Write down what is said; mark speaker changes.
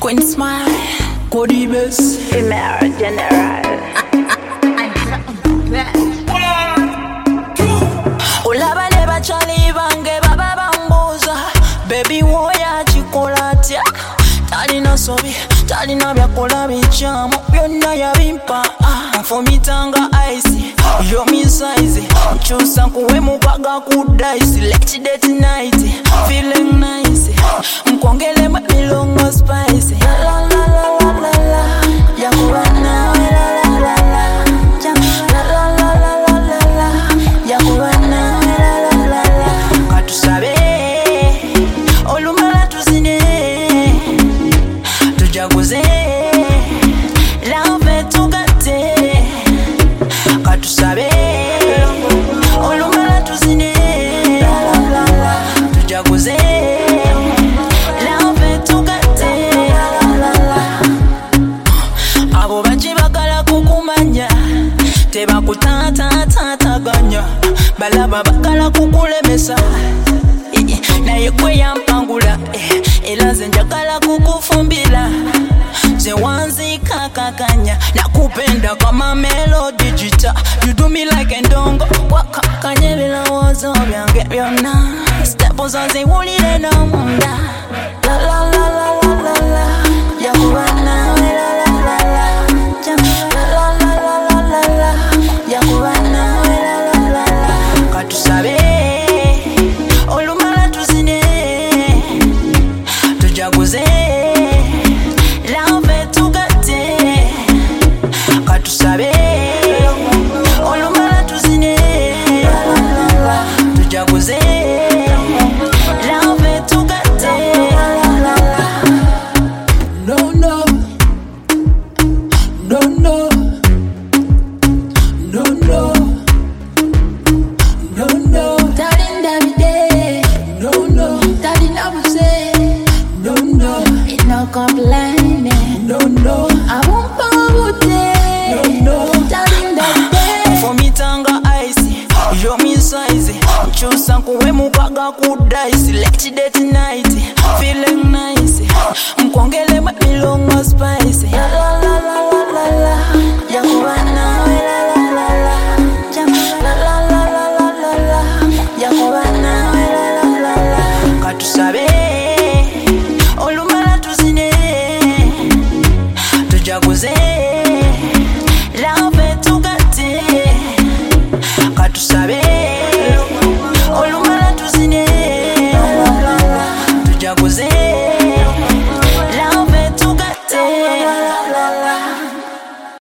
Speaker 1: Queen Smile, Cody Bess,
Speaker 2: Female General.
Speaker 1: Olabale bachali bange baba bambuza baby woya chikola atya talina sobi talina byakola bichamu byonna yabimpa nfumitanga ice yo mi size nchusa kuwe mukwaga kudaisi late date night feeling nice mkongele milongo spicy la la la la la la yakubana la la la la la la la la la la yakubana la la la la katusabe olumala tuzine tujaguze lave tugate katusabe olumala tuzine tujaguze lave tugate abo bajibagala kukumanya tebakutatataganya balaba bagala kukulemesa naye kwe yampangula era nze njagala kukufumbira nze wanzika kakanya nakupenda kama melody jita you do me like endongo wakakanya ebirowoozo byange byonna stepo zonziwulire n'omunda la la la la la la la yakubana la la la la la la la la la yakubana la la la la katusabe olumala tuzine tujaguze lave tugate katusabe olumala tuzine tujaguze lave tugate no no no no no no no no talinda bide no no talina buse no no it no complaining no no I won't put it no no talinda bide for me tanga ice yo mi size chusa kuwe mukwaga kudaisi late date night feeling nice mkongele milongo spicy la la